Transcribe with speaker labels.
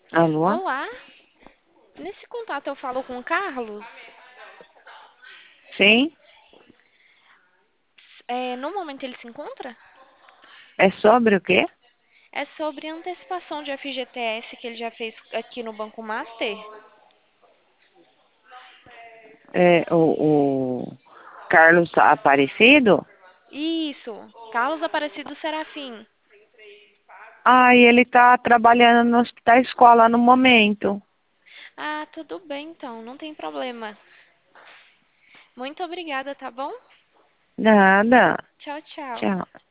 Speaker 1: Alô?
Speaker 2: Olá, nesse contato eu falo com o Carlos.
Speaker 1: Sim?
Speaker 2: No momento ele se encontra?
Speaker 1: É sobre o quê?
Speaker 2: É sobre a antecipação de FGTS que ele já fez aqui no Banco Master.
Speaker 1: É, o Carlos Aparecido?
Speaker 2: Isso, Carlos Aparecido Serafim.
Speaker 1: Ah, e ele tá trabalhando no hospital escola no momento.
Speaker 2: Ah, tudo bem então, não tem problema. Muito obrigada, tá bom?
Speaker 1: Nada.
Speaker 2: Tchau, tchau.
Speaker 1: Tchau.